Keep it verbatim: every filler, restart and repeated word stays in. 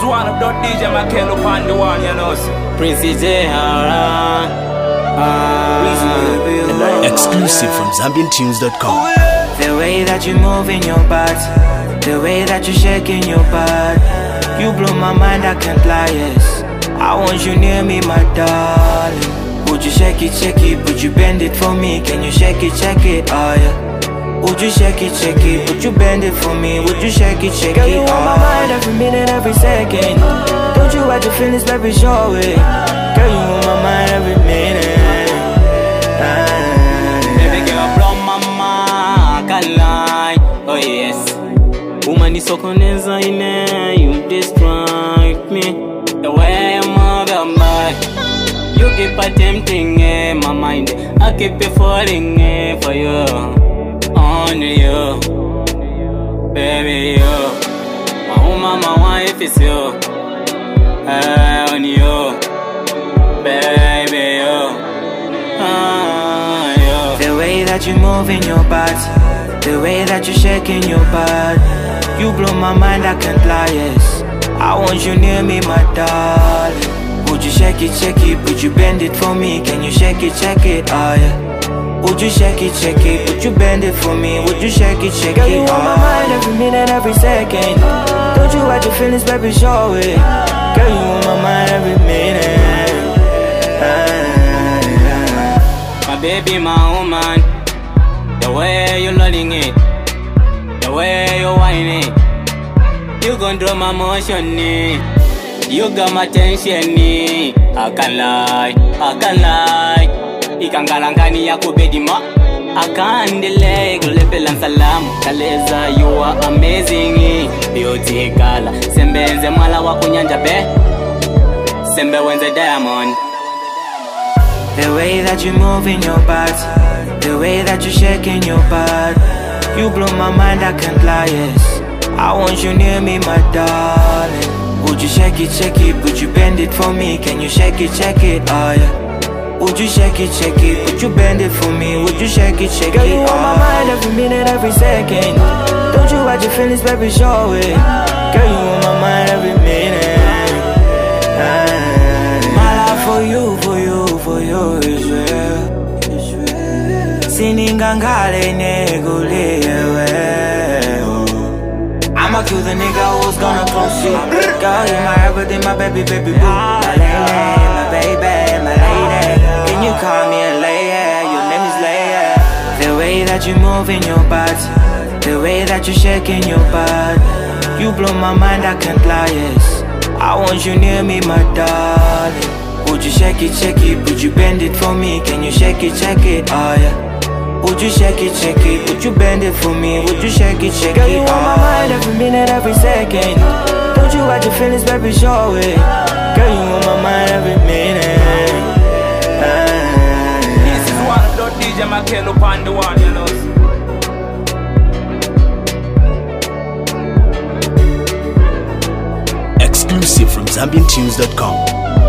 one of the D J Makelo upon the one, you know. Prince J Hara. Uh, Exclusive from Zambian Tunes dot com. The way that you move in your body, the way that you shake in your body, you blow my mind, I can't lie, yes. I want you near me, my darling. Would you shake it, shake it, would you bend it for me? Can you shake it, shake it, oh yeah. Would you shake it, shake it, would you bend it for me? Would you shake it, shake it, oh yeah. Girl, you on my mind every minute, every second. Don't you hide your feelings, baby, show it. Girl, you on my mind every minute. Baby girl, blow my mind, can't lie, oh yes. Woman is so condensa in there, you distract me. The way you move your mind, you keep attempting in my mind. I keep it falling in for you, only you, baby you. My woman, my wife is you, hey, only you, baby you, ah, you. The way that you move in your body, the way that you shake in your body, you blow my mind, I can't lie, yes. I want you near me, my darling. Would you shake it, shake it, would you bend it for me? Can you shake it, shake it, oh yeah. Would you shake it, shake it, would you bend it for me? Would you shake it, shake it, oh yeah. Girl, you on my mind every minute, every second. Don't you hide your feelings, baby, show it. Girl, you on my mind every minute. My baby, my woman. The way you loading it, the way you whine it, you control my motion, you got my attention. I can't lie, I can't lie. Ikangalangani ya kubedima, I can't delay. Kulepelan salam, kaleza, you are amazing. Beauty kala, sembe mala wa kunyanja be, sembe wenze diamond. The way that you move in your body, the way that you shake in your body, you blow my mind, I can't lie, yes. I want you near me, my darling. Would you shake it, shake it, would you bend it for me? Can you shake it, shake it, oh yeah. Would you shake it, shake it, would you bend it for me? Would you shake it, shake Girl, it, oh yeah. Girl, you on my mind every minute, every second. Don't you hide your feelings, baby, show it. Girl, you on my mind every minute. My love for you, for you, for you is real. Siningangale negulewe. I'ma kill the nigga who's gonna close you. Girl, you're my everything, my baby, baby boo. My lady, my baby, my lady. Can you call me a lady? Your name is Leia. The way that you move in your body, the way that you shake in your body, you blow my mind, I can't lie, yes. I want you near me, my darling. Would you shake it, shake it, would you bend it for me? Can you shake it, shake it, oh yeah. Would you shake it, shake it, would you bend it for me? Would you shake it, shake Girl, it, Girl, you on my mind every minute, every second. Don't you hide your feelings, baby, show it. Girl, you on my mind every minute. This is one of the D J Makelo upon the one, you know. Exclusive from Zambian Tunes dot com.